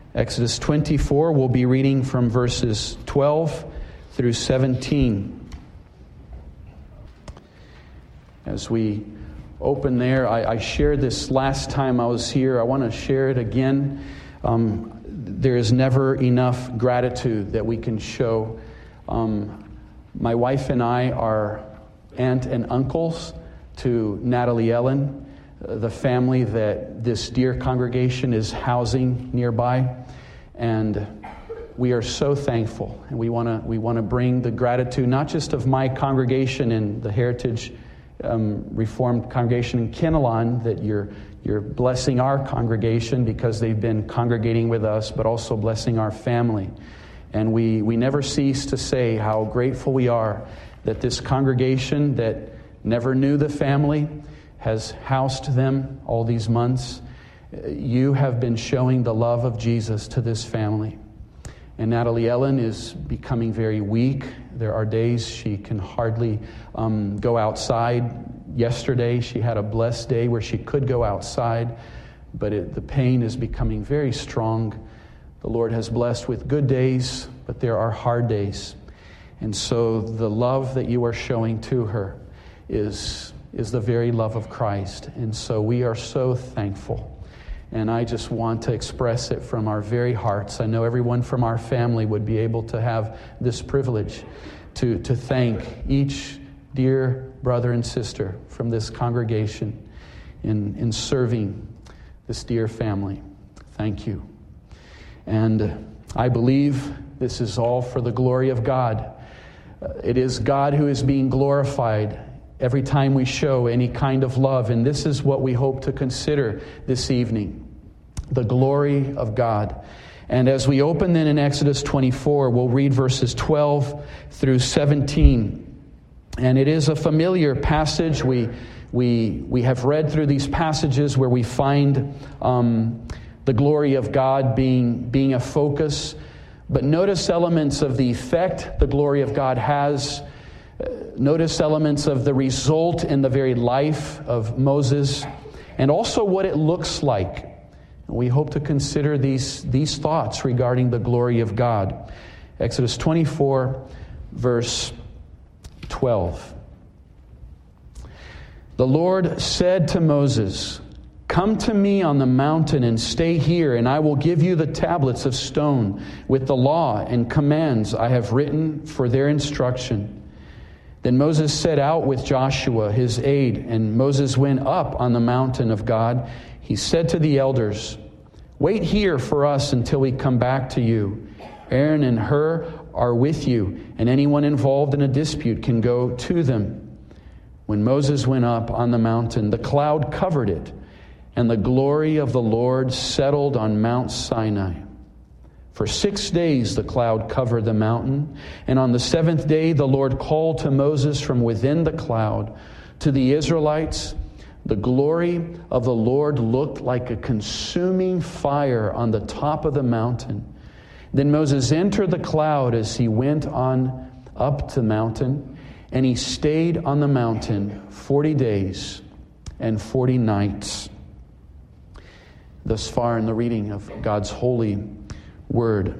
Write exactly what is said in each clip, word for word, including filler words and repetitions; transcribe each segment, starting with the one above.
Exodus twenty-four, we'll be reading from verses twelve through seventeen. As we open there, I, I shared this last time I was here. I want to share it again. Um, there is never enough gratitude that we can show. Um, my wife and I are aunt and uncles to Natalie Ellen, the family that this dear congregation is housing nearby. And we are so thankful. And we want to we want to bring the gratitude, not just of my congregation in the Heritage um, Reformed congregation in Kinnelon, that you're you're blessing our congregation because they've been congregating with us, but also blessing our family. And we, we never cease to say how grateful we are that this congregation that never knew the family has housed them all these months. You have been showing the love of Jesus to this family. And Natalie Ellen is becoming very weak. There are days she can hardly um, go outside. Yesterday she had a blessed day where she could go outside, but it, the pain is becoming very strong. The Lord has blessed with good days, but there are hard days. And so the love that you are showing to her is, is the very love of Christ. And so we are so thankful. And I just want to express it from our very hearts. I know everyone from our family would be able to have this privilege to, to thank each dear brother and sister from this congregation in, in serving this dear family. Thank you. And I believe this is all for the glory of God. It is God who is being glorified every time we show any kind of love. And this is what we hope to consider this evening, the glory of God. And as we open then in Exodus twenty-four, we'll read verses twelve through seventeen. And it is a familiar passage. We we we have read through these passages where we find um, the glory of God being being a focus. But notice elements of the effect the glory of God has. Notice elements of the result in the very life of Moses, and also what it looks like. We hope to consider these, these thoughts regarding the glory of God. Exodus twenty-four, verse twelve. The Lord said to Moses, "Come to me on the mountain and stay here, and I will give you the tablets of stone with the law and commands I have written for their instruction." Then Moses set out with Joshua, his aide, and Moses went up on the mountain of God. He said to the elders, "Wait here for us until we come back to you. Aaron and Hur are with you, and anyone involved in a dispute can go to them." When Moses went up on the mountain, the cloud covered it, and the glory of the Lord settled on Mount Sinai. For six days the cloud covered the mountain, and on the seventh day the Lord called to Moses from within the cloud. To the Israelites, the glory of the Lord looked like a consuming fire on the top of the mountain. Then Moses entered the cloud as he went on up the mountain, and he stayed on the mountain forty days and forty nights. Thus far in the reading of God's holy word.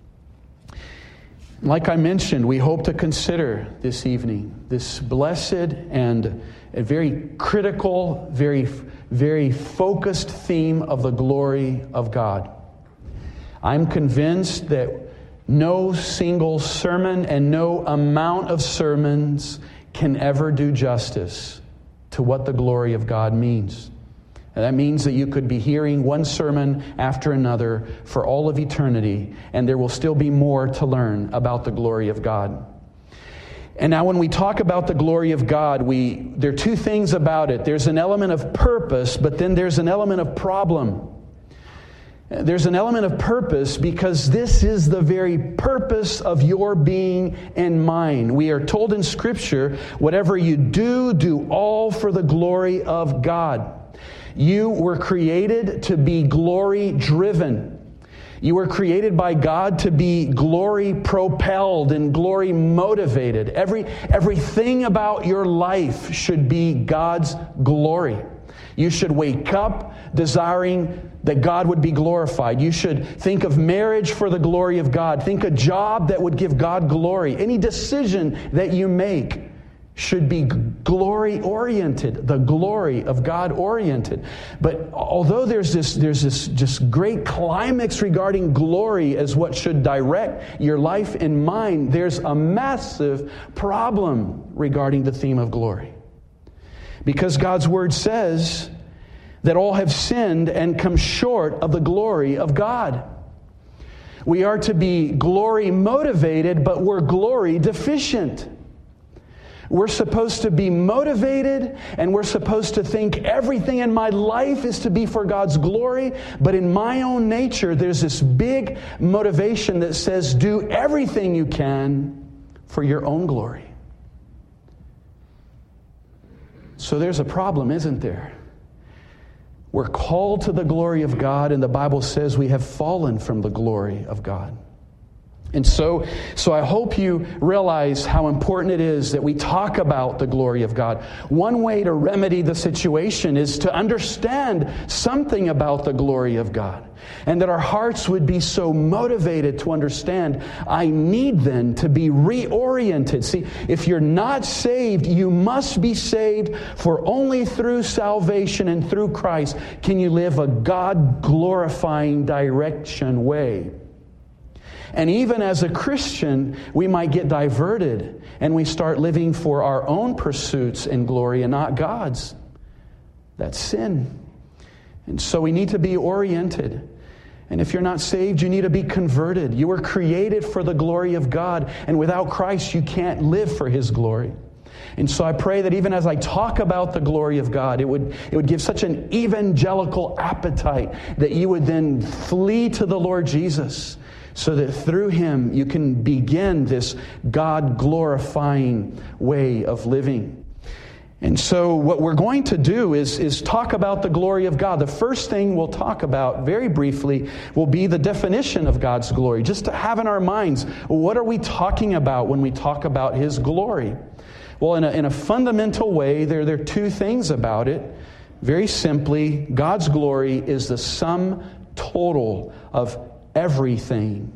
Like I mentioned, we hope to consider this evening this blessed and a very critical, very, very focused theme of the glory of God. I'm convinced that no single sermon and no amount of sermons can ever do justice to what the glory of God means. And that means that you could be hearing one sermon after another for all of eternity, and there will still be more to learn about the glory of God. And now when we talk about the glory of God, we there are two things about it. There's an element of purpose, but then there's an element of problem. There's an element of purpose because this is the very purpose of your being and mine. We are told in Scripture, whatever you do, do all for the glory of God. You were created to be glory-driven. You were created by God to be glory-propelled and glory-motivated. Every, everything about your life should be God's glory. You should wake up desiring that God would be glorified. You should think of marriage for the glory of God. Think a job that would give God glory. Any decision that you make should be glory-oriented, the glory of God-oriented. But although there's this, there's this just great climax regarding glory as what should direct your life and mind, there's a massive problem regarding the theme of glory. Because God's Word says that all have sinned and come short of the glory of God. We are to be glory-motivated, but we're glory-deficient. We're supposed to be motivated, and we're supposed to think everything in my life is to be for God's glory. But in my own nature, there's this big motivation that says, do everything you can for your own glory. So there's a problem, isn't there? We're called to the glory of God, and the Bible says we have fallen from the glory of God. And so, so I hope you realize how important it is that we talk about the glory of God. One way to remedy the situation is to understand something about the glory of God. And that our hearts would be so motivated to understand, I need then to be reoriented. See, if you're not saved, you must be saved, for only through salvation and through Christ can you live a God-glorifying direction way. And even as a Christian, we might get diverted and we start living for our own pursuits and glory and not God's. That's sin. And so we need to be oriented. And if you're not saved, you need to be converted. You were created for the glory of God, and without Christ, you can't live for His glory. And so I pray that even as I talk about the glory of God, it would, it would give such an evangelical appetite that you would then flee to the Lord Jesus, so that through Him you can begin this God-glorifying way of living. And so what we're going to do is, is talk about the glory of God. The first thing we'll talk about very briefly will be the definition of God's glory, just to have in our minds, what are we talking about when we talk about His glory? Well, in a, in a fundamental way, there, there are two things about it. Very simply, God's glory is the sum total of everything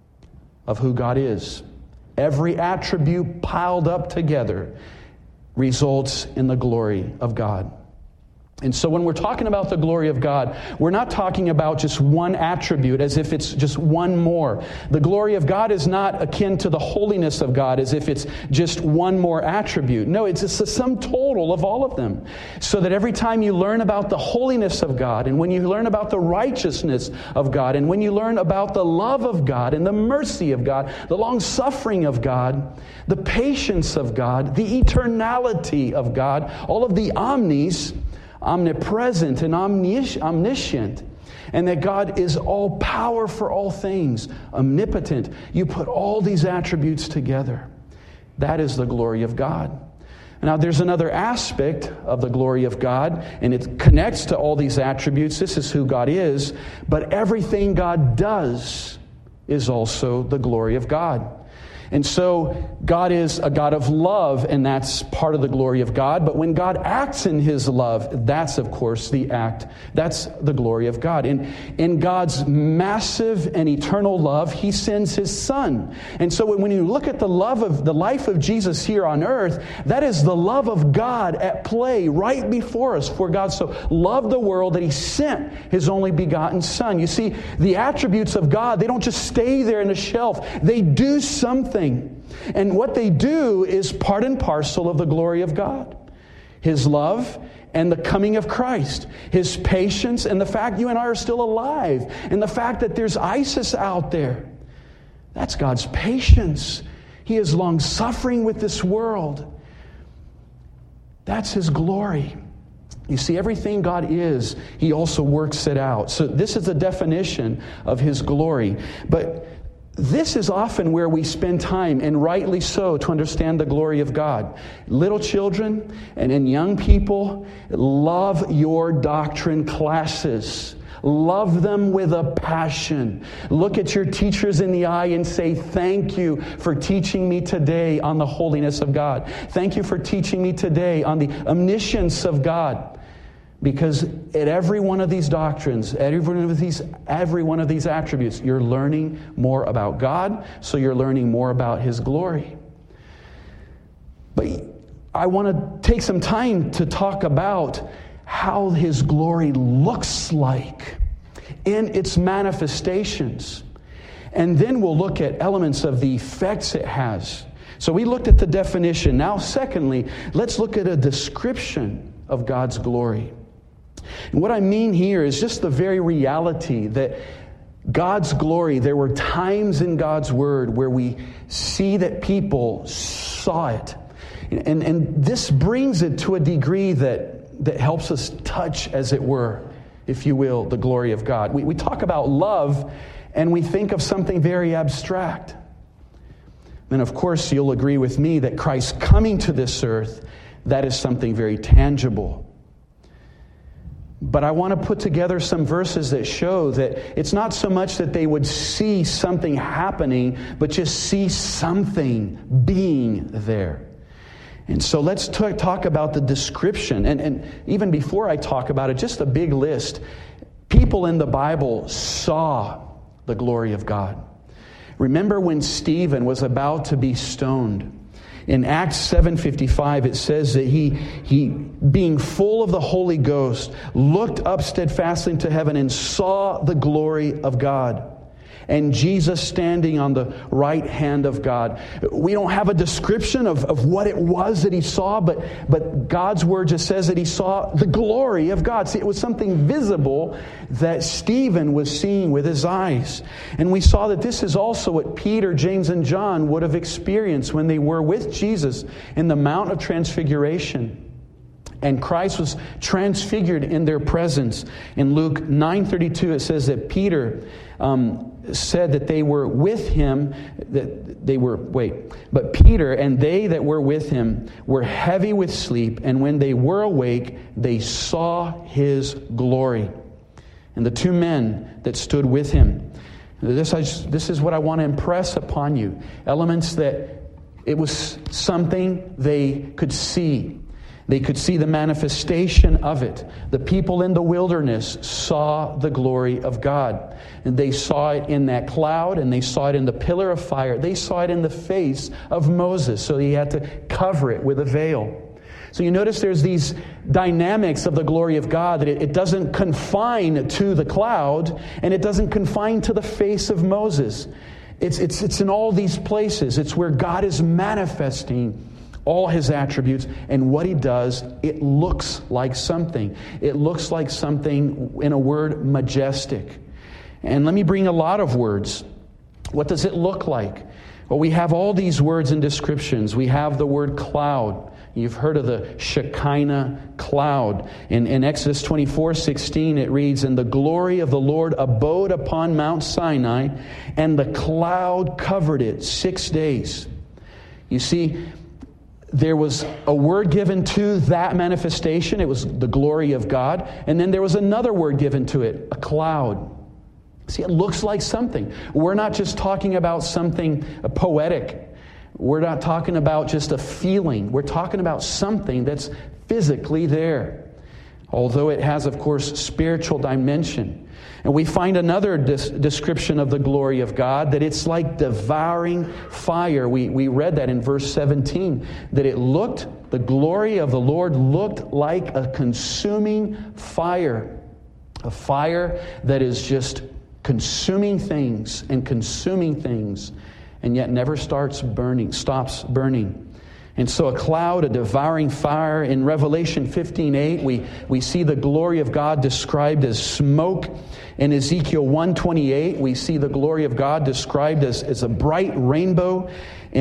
of who God is. Every attribute piled up together results in the glory of God. And so when we're talking about the glory of God, we're not talking about just one attribute as if it's just one more. The glory of God is not akin to the holiness of God as if it's just one more attribute. No, it's just the sum total of all of them. So that every time you learn about the holiness of God, and when you learn about the righteousness of God, and when you learn about the love of God and the mercy of God, the long-suffering of God, the patience of God, the eternality of God, all of the omnis, omnipresent and omniscient, and that God is all power for all things, omnipotent. You put all these attributes together. That is the glory of God. Now, there's another aspect of the glory of God, and it connects to all these attributes. This is who God is, but everything God does is also the glory of God. And so God is a God of love, and that's part of the glory of God. But when God acts in His love, that's, of course, the act. That's the glory of God. In, in God's massive and eternal love, He sends His Son. And so when you look at the love of the life of Jesus here on earth, that is the love of God at play right before us. For God so loved the world that He sent His only begotten Son. You see, the attributes of God, they don't just stay there in a shelf. They do something. And what they do is part and parcel of the glory of God. His love and the coming of Christ. His patience and the fact you and I are still alive. And the fact that there's ISIS out there. That's God's patience. He is long-suffering with this world. That's His glory. You see, everything God is, He also works it out. So this is the definition of His glory. But this is often where we spend time, and rightly so, to understand the glory of God. Little children and, and young people, love your doctrine classes. Love them with a passion. Look at your teachers in the eye and say, thank you for teaching me today on the holiness of God. Thank you for teaching me today on the omniscience of God. Because at every one of these doctrines, every one of these, every one of these attributes, you're learning more about God, so you're learning more about His glory. But I want to take some time to talk about how His glory looks like in its manifestations. And then we'll look at elements of the effects it has. So we looked at the definition. Now, secondly, let's look at a description of God's glory. And what I mean here is just the very reality that God's glory, there were times in God's Word where we see that people saw it. And, and this brings it to a degree that, that helps us touch, as it were, if you will, the glory of God. We, we talk about love, and we think of something very abstract. And of course, you'll agree with me that Christ coming to this earth, that is something very tangible. But I want to put together some verses that show that it's not so much that they would see something happening, but just see something being there. And so let's t- talk about the description. And, and even before I talk about it, just a big list. People in the Bible saw the glory of God. Remember when Stephen was about to be stoned? In Acts seven fifty-five, it says that he, he, being full of the Holy Ghost, looked up steadfastly into heaven and saw the glory of God, and Jesus standing on the right hand of God. We don't have a description of, of what it was that he saw, but, but God's Word just says that he saw the glory of God. See, it was something visible that Stephen was seeing with his eyes. And we saw that this is also what Peter, James, and John would have experienced when they were with Jesus in the Mount of Transfiguration. And Christ was transfigured in their presence. In Luke nine thirty-two, it says that Peter um, said that they were with him, that they were, wait, but Peter and they that were with him were heavy with sleep, and when they were awake, they saw his glory. And the two men that stood with him. This, I, this is what I want to impress upon you. Elements that it was something they could see. They could see the manifestation of it. The people in the wilderness saw the glory of God. And they saw it in that cloud, and they saw it in the pillar of fire. They saw it in the face of Moses, so he had to cover it with a veil. So you notice there's these dynamics of the glory of God, that it, it doesn't confine to the cloud, and it doesn't confine to the face of Moses. It's, it's, it's in all these places. It's where God is manifesting all his attributes, and what he does, it looks like something. It looks like something, in a word, majestic. And let me bring a lot of words. What does it look like? Well, we have all these words and descriptions. We have the word cloud. You've heard of the Shekinah cloud. In, in Exodus twenty-four sixteen, it reads, "And the glory of the Lord abode upon Mount Sinai, and the cloud covered it six days." You see, there was a word given to that manifestation. It was the glory of God. And then there was another word given to it, a cloud. See, it looks like something. We're not just talking about something poetic. We're not talking about just a feeling. We're talking about something that's physically there. Although it has, of course, spiritual dimension. And we find another dis- description of the glory of God, that it's like devouring fire. We, we read that in verse seventeen, that it looked, the glory of the Lord looked like a consuming fire. A fire that is just consuming things and consuming things, and yet never starts burning, stops burning. And so a cloud, a devouring fire. In Revelation fifteen eight, we, we see the glory of God described as smoke. In Ezekiel one twenty-eight, we see the glory of God described as, as a bright rainbow.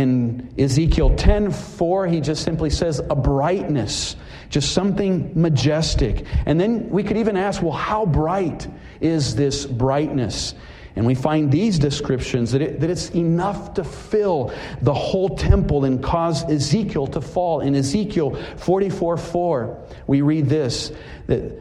In Ezekiel ten four, he just simply says a brightness, just something majestic. And then we could even ask, well, how bright is this brightness? And we find these descriptions, that, it, that it's enough to fill the whole temple and cause Ezekiel to fall. In Ezekiel forty-four four, we read this, that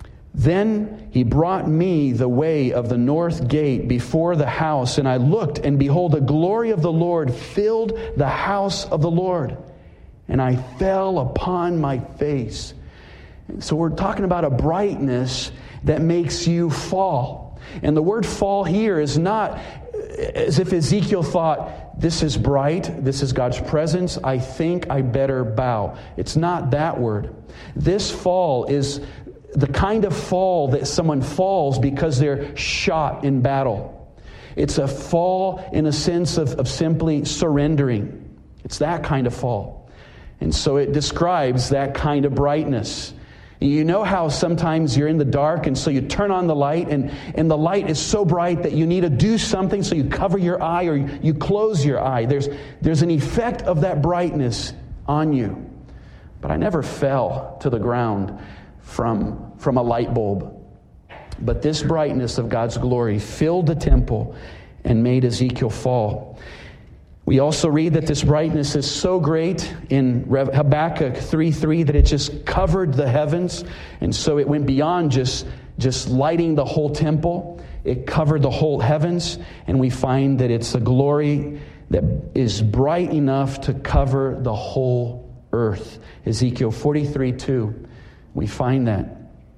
then he brought me the way of the north gate before the house, and I looked, and behold, the glory of the Lord filled the house of the Lord. And I fell upon my face. So we're talking about a brightness that makes you fall. And the word fall here is not as if Ezekiel thought, this is bright, this is God's presence, I think I better bow. It's not that word. This fall is the kind of fall that someone falls because they're shot in battle. It's a fall in a sense of, of simply surrendering. It's that kind of fall. And so it describes that kind of brightness. You know how sometimes you're in the dark and so you turn on the light and, and the light is so bright that you need to do something, so you cover your eye or you close your eye. There's, there's an effect of that brightness on you. But I never fell to the ground from, from a light bulb. But this brightness of God's glory filled the temple and made Ezekiel fall. We also read that this brightness is so great in Habakkuk three three that it just covered the heavens. And so it went beyond just, just lighting the whole temple. It covered the whole heavens. And we find that it's a glory that is bright enough to cover the whole earth. Ezekiel forty-three two, we find that.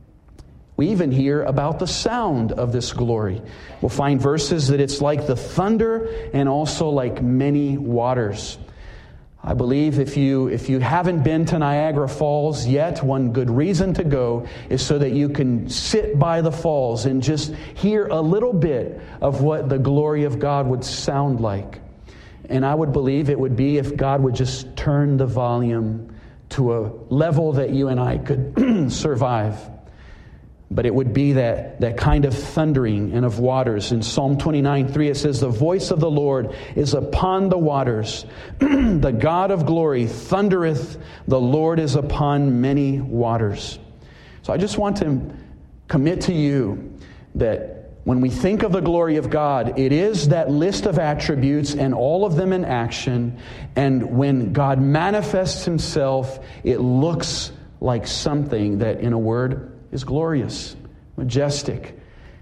We even hear about the sound of this glory. We'll find verses that it's like the thunder and also like many waters. I believe if you if you haven't been to Niagara Falls yet, one good reason to go is so that you can sit by the falls and just hear a little bit of what the glory of God would sound like. And I would believe it would be if God would just turn the volume to a level that you and I could survive. But it would be that, that kind of thundering and of waters. In Psalm twenty-nine three it says, the voice of the Lord is upon the waters. The God of glory thundereth. The Lord is upon many waters. So I just want to commit to you that when we think of the glory of God, it is that list of attributes and all of them in action. And when God manifests himself, it looks like something that, in a word, is glorious, majestic,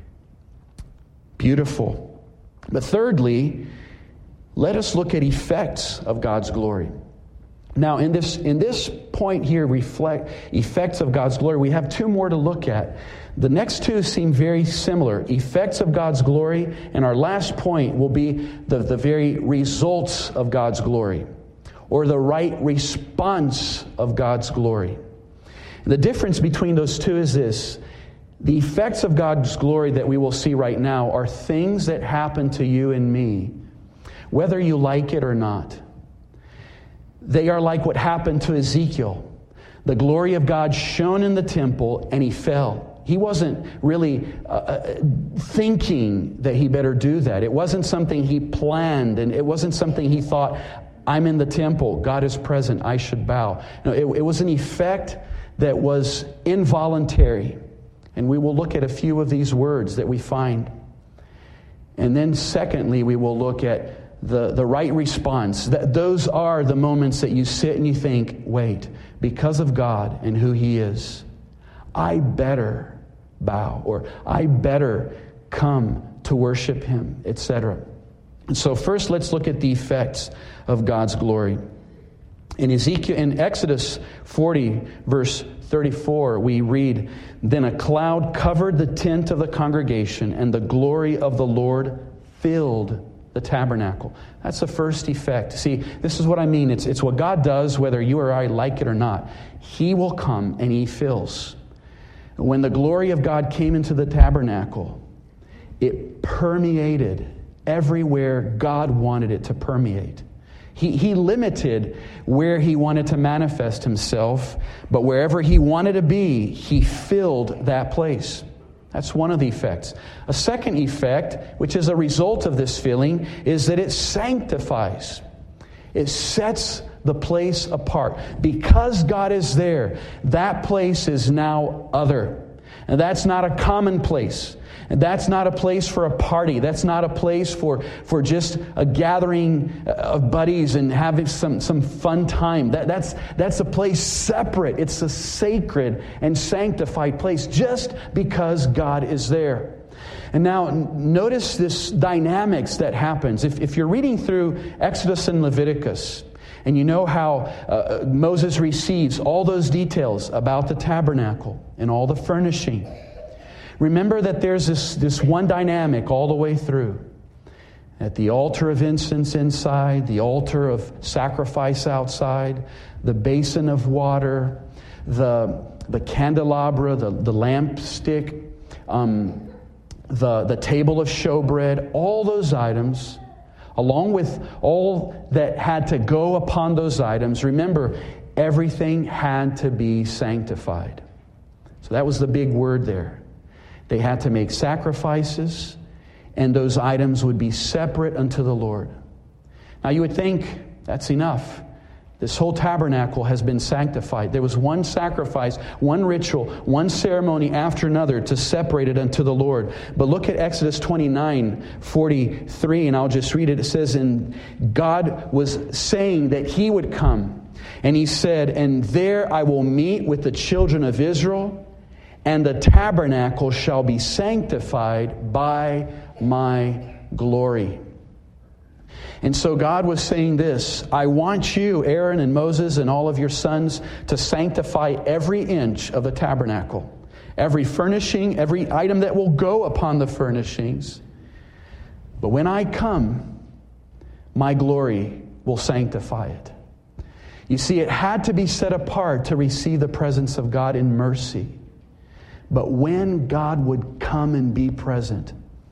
beautiful. But thirdly, let us look at effects of God's glory. Now, in this in this point here, reflect effects of God's glory, we have two more to look at. The next two seem very similar. Effects of God's glory, and our last point will be the, the very results of God's glory, or the right response of God's glory. The difference between those two is this. The effects of God's glory that we will see right now are things that happen to you and me, whether you like it or not. They are like what happened to Ezekiel. The glory of God shone in the temple and he fell. He wasn't really uh, thinking that he better do that. It wasn't something he planned, and it wasn't something he thought, I'm in the temple, God is present, I should bow. No, it, it was an effect that was involuntary. And we will look at a few of these words that we find. And then secondly, we will look at the, the right response. That those are the moments that you sit and you think, wait, because of God and who he is, I better bow, or I better come to worship him, et cetera. And so first, let's look at the effects of God's glory. In Ezekiel, in Exodus forty, verse thirty-four, we read, then a cloud covered the tent of the congregation, and the glory of the Lord filled the tabernacle. That's the first effect. See, this is what I mean. It's, it's what God does, whether you or I like it or not. He will come and he fills. When the glory of God came into the tabernacle, it permeated everywhere God wanted it to permeate. He, he limited where he wanted to manifest himself, but wherever he wanted to be, he filled that place. That's one of the effects. A second effect, which is a result of this filling, is that it sanctifies. It sets the place apart. Because God is there, that place is now other. And that's not a common place. And that's not a place for a party. That's not a place for, for just a gathering of buddies and having some, some fun time. That, that's, that's a place separate. It's a sacred and sanctified place just because God is there. And now notice this dynamics that happens. If, if you're reading through Exodus and Leviticus, And you know how uh, Moses receives all those details about the tabernacle and all the furnishing. Remember that there's this, this one dynamic all the way through. At the altar of incense inside, the altar of sacrifice outside, the basin of water, the, the candelabra, the, the lampstick, um, the, the table of showbread, all those items, along with all that had to go upon those items. Remember, everything had to be sanctified. So that was the big word there. They had to make sacrifices, and those items would be separate unto the Lord. Now you would think, that's enough. This whole tabernacle has been sanctified. There was one sacrifice, one ritual, one ceremony after another to separate it unto the Lord. But look at Exodus twenty-nine, forty-three, and I'll just read it. It says, and God was saying that He would come. And He said, and there I will meet with the children of Israel, and the tabernacle shall be sanctified by my glory. And so God was saying this, I want you, Aaron and Moses and all of your sons, to sanctify every inch of the tabernacle. Every furnishing, every item that will go upon the furnishings. But when I come, my glory will sanctify it. You see, it had to be set apart to receive the presence of God in mercy. But when God would come and be present,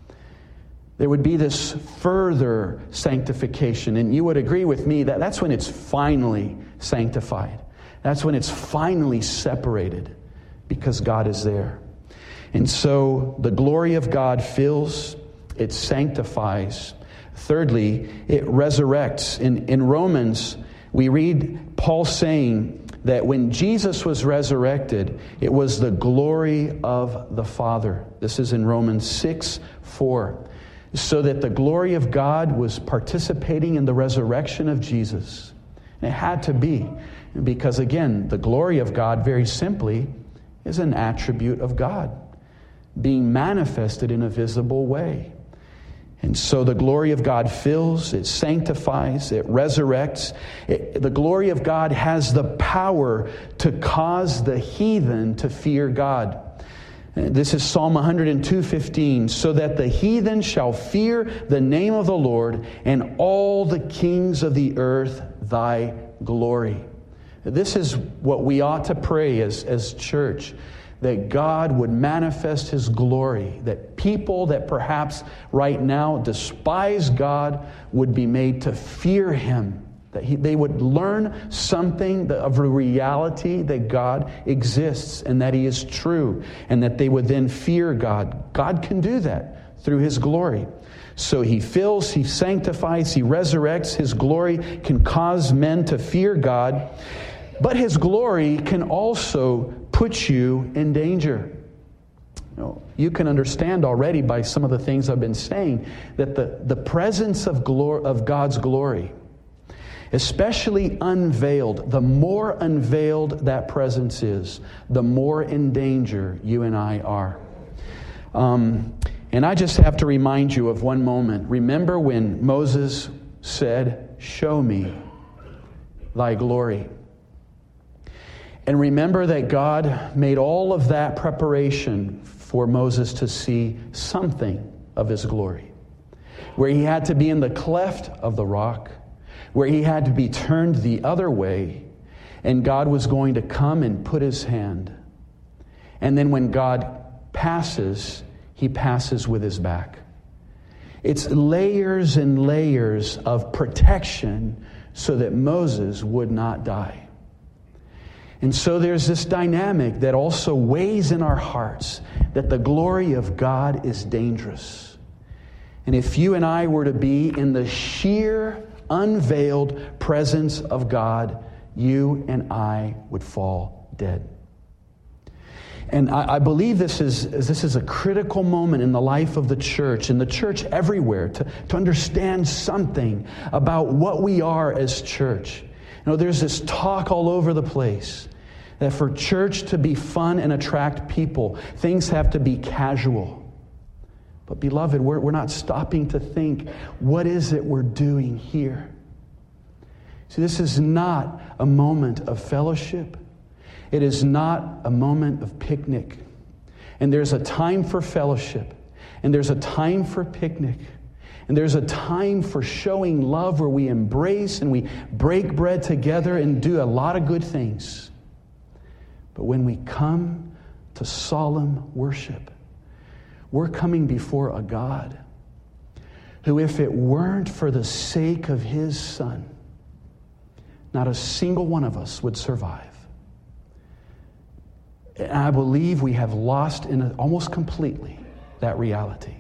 there would be this further sanctification. And you would agree with me that that's when it's finally sanctified. That's when it's finally separated, because God is there. And so the glory of God fills, it sanctifies. Thirdly, it resurrects. In, in Romans, we read Paul saying that when Jesus was resurrected, it was the glory of the Father. This is in Romans six four. So that the glory of God was participating in the resurrection of Jesus. And it had to be, because again, the glory of God, very simply, is an attribute of God, being manifested in a visible way. And so the glory of God fills, it sanctifies, it resurrects. It, the glory of God has the power to cause the heathen to fear God. This is Psalm one oh two fifteen. So that the heathen shall fear the name of the Lord, and all the kings of the earth thy glory. This is what we ought to pray as, as church, that God would manifest His glory, that people that perhaps right now despise God would be made to fear Him, that he, they would learn something of a reality that God exists and that He is true, and that they would then fear God. God can do that through His glory. So He fills, He sanctifies, He resurrects. His glory can cause men to fear God, but His glory can also put you in danger. You know, you can understand already by some of the things I've been saying that the, the presence of, glor- of God's glory, especially unveiled, the more unveiled that presence is, the more in danger you and I are. Um, and I just have to remind you of one moment. Remember when Moses said, show me thy glory. And remember that God made all of that preparation for Moses to see something of His glory. Where he had to be in the cleft of the rock, where he had to be turned the other way, and God was going to come and put His hand. And then when God passes, He passes with His back. It's layers and layers of protection so that Moses would not die. And so there's this dynamic that also weighs in our hearts, that the glory of God is dangerous. And if you and I were to be in the sheer unveiled presence of God, you and I would fall dead. And I, I believe this is, this is a critical moment in the life of the church, and the church everywhere, to, to understand something about what we are as church. You know, there's this talk all over the place that for church to be fun and attract people, things have to be casual. But beloved, we're, we're not stopping to think, what is it we're doing here? See, this is not a moment of fellowship. It is not a moment of picnic. And there's a time for fellowship. And there's a time for picnic. And there's a time for showing love where we embrace and we break bread together and do a lot of good things. But when we come to solemn worship, we're coming before a God who, if it weren't for the sake of His Son, not a single one of us would survive. And I believe we have lost in a, almost completely that reality.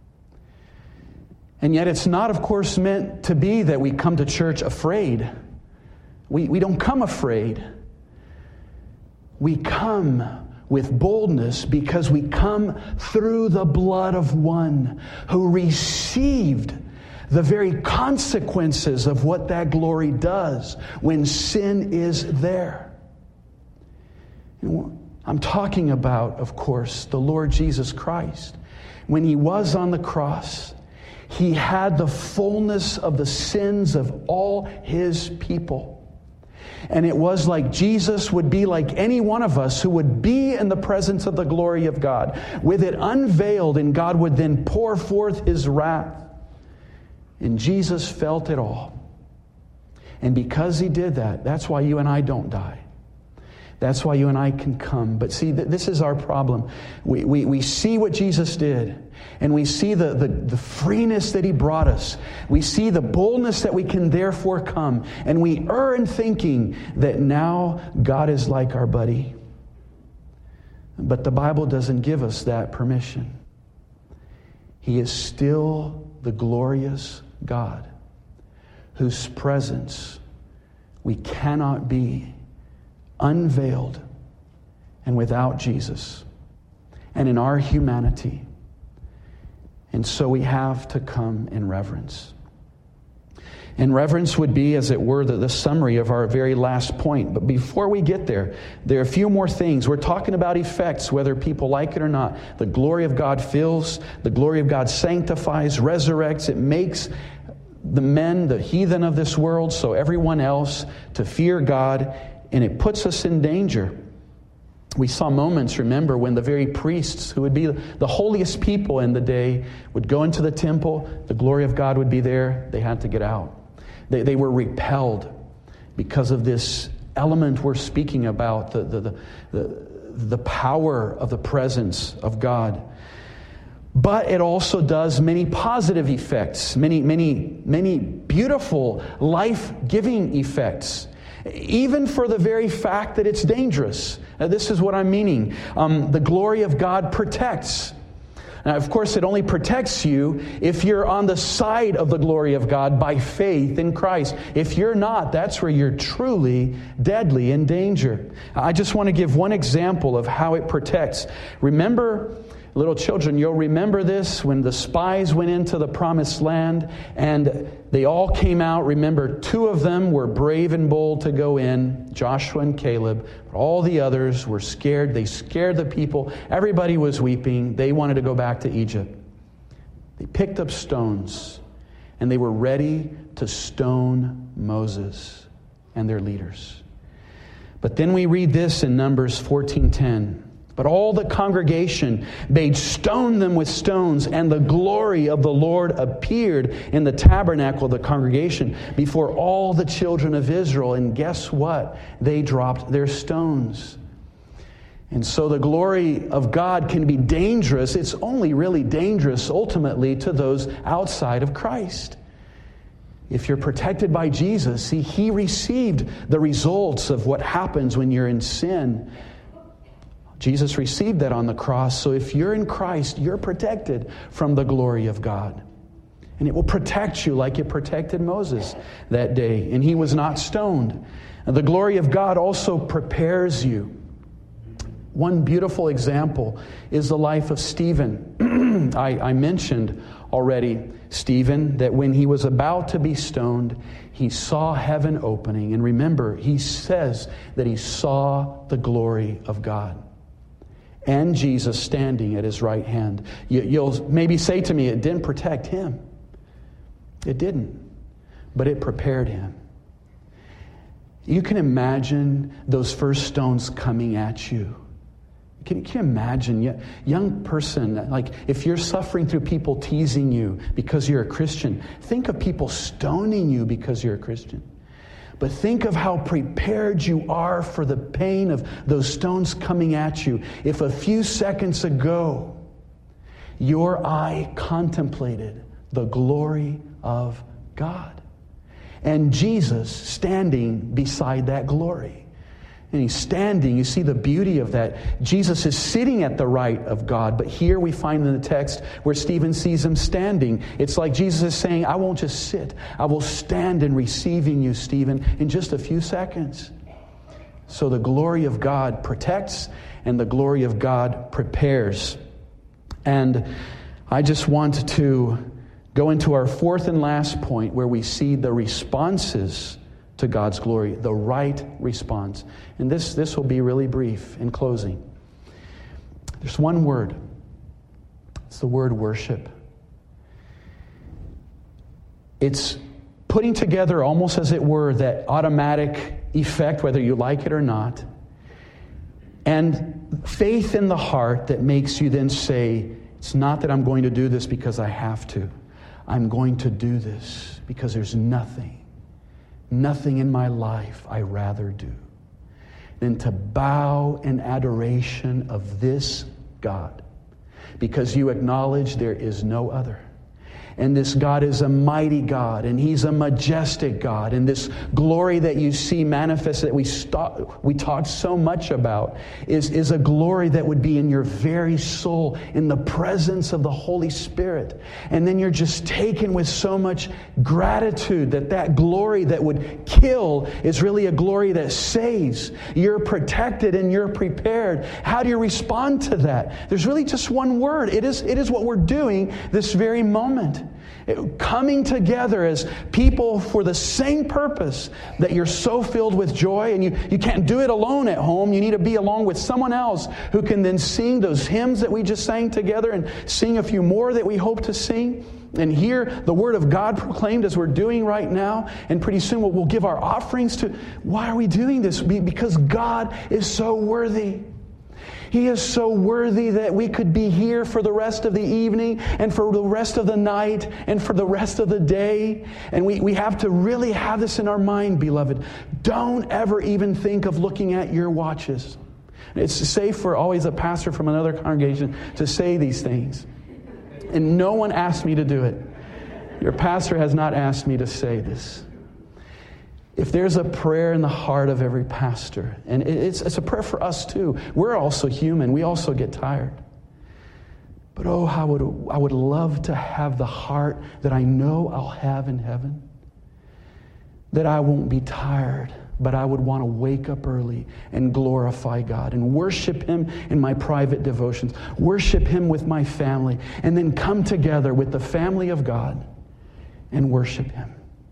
And yet it's not, of course, meant to be that we come to church afraid. We, we don't come afraid. We come with boldness because we come through the blood of one who received the very consequences of what that glory does when sin is there. I'm talking about, of course, the Lord Jesus Christ. When He was on the cross, He had the fullness of the sins of all His people. And it was like Jesus would be like any one of us who would be in the presence of the glory of God, with it unveiled, and God would then pour forth His wrath. And Jesus felt it all. And because He did that, that's why you and I don't die. That's why you and I can come. But see, th- this is our problem. We, we, we see what Jesus did, and we see the, the, the freeness that He brought us. We see the boldness that we can therefore come. And we err in thinking that now God is like our buddy. But the Bible doesn't give us that permission. He is still the glorious God whose presence we cannot be unveiled and without Jesus and in our humanity. And so we have to come in reverence. And reverence would be, as it were, the, the summary of our very last point. But before we get there, there are a few more things. We're talking about effects, whether people like it or not. The glory of God fills. The glory of God sanctifies, resurrects. It makes the men, the heathen of this world, so everyone else, to fear God. And it puts us in danger. We saw moments, remember, when the very priests, who would be the holiest people in the day, would go into the temple. The glory of God would be there. They had to get out. They, they were repelled because of this element we're speaking about, the, the, the, the, the power of the presence of God. But it also does many positive effects, many, many, many beautiful, life-giving effects. Even for the very fact that it's dangerous. Now, this is what I'm meaning. Um, the glory of God protects. Now, of course, it only protects you if you're on the side of the glory of God by faith in Christ. If you're not, that's where you're truly deadly in danger. I just want to give one example of how it protects. Remember, little children, you'll remember this when the spies went into the promised land and they all came out. Remember, two of them were brave and bold to go in, Joshua and Caleb. But all the others were scared. They scared the people. Everybody was weeping. They wanted to go back to Egypt. They picked up stones and they were ready to stone Moses and their leaders. But then we read this in Numbers fourteen ten. But all the congregation bade stone them with stones, and the glory of the Lord appeared in the tabernacle of the congregation before all the children of Israel. And guess what? They dropped their stones. And so the glory of God can be dangerous. It's only really dangerous ultimately to those outside of Christ. If you're protected by Jesus, see, He received the results of what happens when you're in sin. Jesus received that on the cross. So if you're in Christ, you're protected from the glory of God. And it will protect you like it protected Moses that day. And he was not stoned. And the glory of God also prepares you. One beautiful example is the life of Stephen. I, I mentioned already Stephen, that when he was about to be stoned, he saw heaven opening. And remember, he says that he saw the glory of God. And Jesus standing at his right hand. You, you'll maybe say to me, it didn't protect him. It didn't. But it prepared him. You can imagine those first stones coming at you. Can, can you imagine, young person, like if you're suffering through people teasing you because you're a Christian, think of people stoning you because you're a Christian. But think of how prepared you are for the pain of those stones coming at you. If a few seconds ago, your eye contemplated the glory of God, and Jesus standing beside that glory. And he's standing. You see the beauty of that. Jesus is sitting at the right of God. But here we find in the text where Stephen sees him standing. It's like Jesus is saying, I won't just sit. I will stand in receiving you, Stephen, in just a few seconds. So the glory of God protects and the glory of God prepares. And I just want to go into our fourth and last point where we see the responses to God's glory, the right response. And this, this will be really brief in closing. There's one word. It's the word worship. It's putting together, almost as it were, that automatic effect, whether you like it or not, and faith in the heart that makes you then say, it's not that I'm going to do this because I have to. I'm going to do this because there's nothing Nothing in my life I rather do than to bow in adoration of this God, because you acknowledge there is no other. And this God is a mighty God, and He's a majestic God. And this glory that you see manifested, that we st- we talked so much about, is, is a glory that would be in your very soul, in the presence of the Holy Spirit. And then you're just taken with so much gratitude that that glory that would kill is really a glory that saves. You're protected and you're prepared. How do you respond to that? There's really just one word. It is, it is what we're doing this very moment. It, coming together as people for the same purpose, that you're so filled with joy, and you, you can't do it alone at home. You need to be along with someone else who can then sing those hymns that we just sang together and sing a few more that we hope to sing, and hear the Word of God proclaimed as we're doing right now. And pretty soon we'll, we'll give our offerings to... Why are we doing this? Because God is so worthy. He is so worthy that we could be here for the rest of the evening and for the rest of the night and for the rest of the day. And we, we have to really have this in our mind, beloved. Don't ever even think of looking at your watches. It's safe for always a pastor from another congregation to say these things. And no one asked me to do it. Your pastor has not asked me to say this. If there's a prayer in the heart of every pastor, and it's, it's a prayer for us too. We're also human. We also get tired. But oh, how would I would love to have the heart that I know I'll have in heaven. That I won't be tired, but I would want to wake up early and glorify God and worship Him in my private devotions. Worship Him with my family, and then come together with the family of God and worship Him.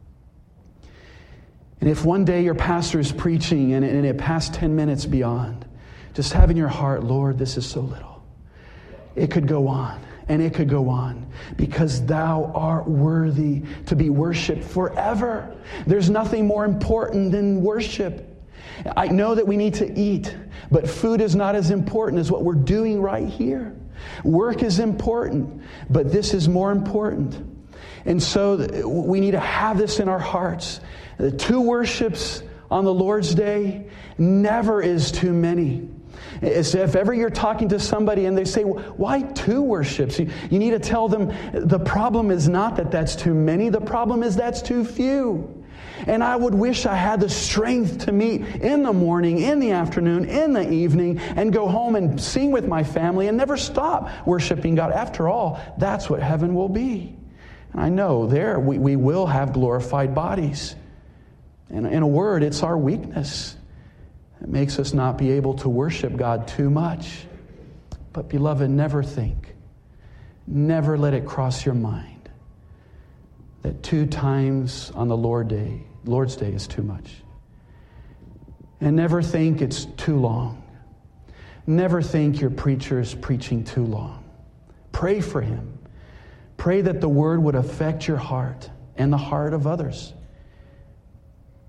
And if one day your pastor is preaching and, and it passed ten minutes beyond, just have in your heart, Lord, this is so little. It could go on and it could go on, because Thou art worthy to be worshiped forever. There's nothing more important than worship. I know that we need to eat, but food is not as important as what we're doing right here. Work is important, but this is more important. And so we need to have this in our hearts. The two worships on the Lord's Day never is too many. It's if ever you're talking to somebody and they say, why two worships? You, you need to tell them the problem is not that that's too many. The problem is that's too few. And I would wish I had the strength to meet in the morning, in the afternoon, in the evening, and go home and sing with my family and never stop worshiping God. After all, that's what heaven will be. And I know there we, we will have glorified bodies. And in a word, it's our weakness that makes us not be able to worship God too much. But beloved, never think, never let it cross your mind that two times on the Lord Day, Lord's Day is too much. And never think it's too long. Never think your preacher is preaching too long. Pray for him. Pray that the word would affect your heart and the heart of others.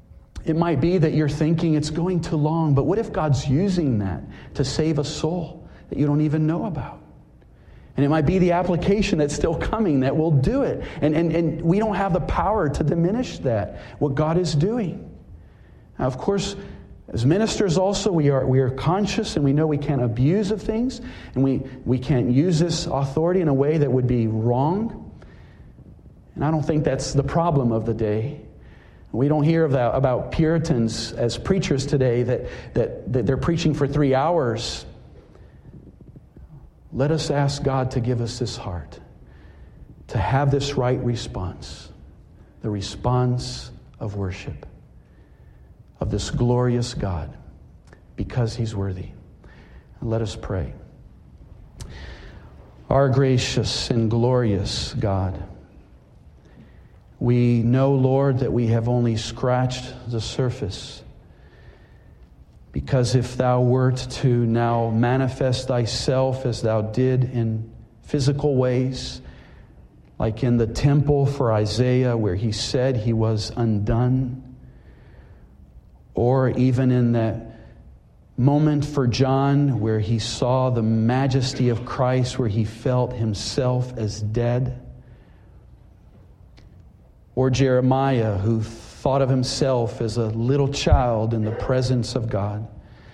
It might be that you're thinking it's going too long, but what if God's using that to save a soul that you don't even know about? And it might be the application that's still coming that will do it. And, and, and we don't have the power to diminish that, what God is doing. Now, of course, as ministers also, we are we are conscious and we know we can't abuse of things, and we, we can't use this authority in a way that would be wrong. And I don't think that's the problem of the day. We don't hear about, about Puritans as preachers today that, that, that they're preaching for three hours. Let us ask God to give us this heart, to have this right response, the response of worship of this glorious God, because He's worthy. And let us pray. Our gracious and glorious God, we know, Lord, that we have only scratched the surface. Because if Thou wert to now manifest Thyself as Thou did in physical ways, like in the temple for Isaiah where he said he was undone, or even in that moment for John where he saw the majesty of Christ, where he felt himself as dead, or Jeremiah, who thought of himself as a little child in the presence of God.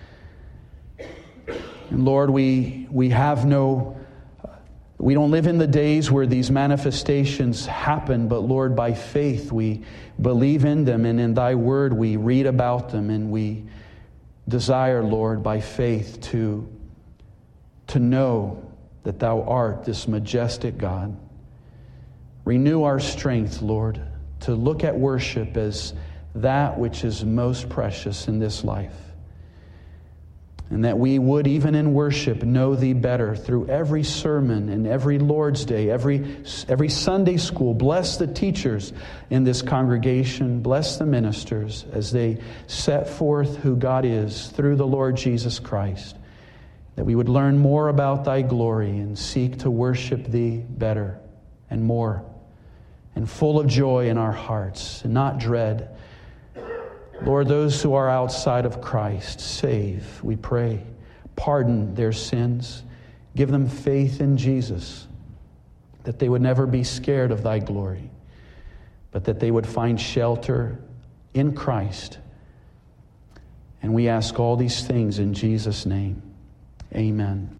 And Lord, we we have no, we don't live in the days where these manifestations happen, but Lord, by faith we believe in them, and in Thy Word we read about them, and we desire, Lord, by faith to, to know that Thou art this majestic God. Renew our strength, Lord, to look at worship as that which is most precious in this life. And that we would, even in worship, know Thee better through every sermon and every Lord's Day, every, every Sunday school. Bless the teachers in this congregation. Bless the ministers as they set forth who God is through the Lord Jesus Christ. That we would learn more about Thy glory and seek to worship Thee better and more, and full of joy in our hearts and not dread. Lord, those who are outside of Christ, save, we pray. Pardon their sins. Give them faith in Jesus, that they would never be scared of Thy glory, but that they would find shelter in Christ. And we ask all these things in Jesus' name. Amen.